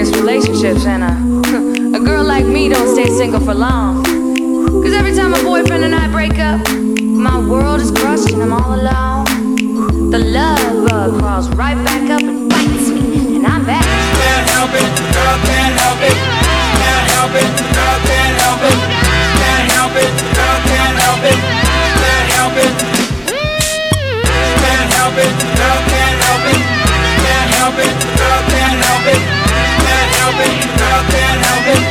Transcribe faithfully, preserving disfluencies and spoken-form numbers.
serious relationships, and uh, a girl like me don't stay single for long. Cause every time my boyfriend and I break up, my world is crushed and I'm all alone. The love bug crawls right back up and bites me, and I'm back. Can't help it, girl can't help it. Can't help it, girl can't help it. Can't help it, girl can't help it. Can't help it. Can't help it, girl can't help it. Can't help it, girl can't help it. Can't help it, girl can't help it.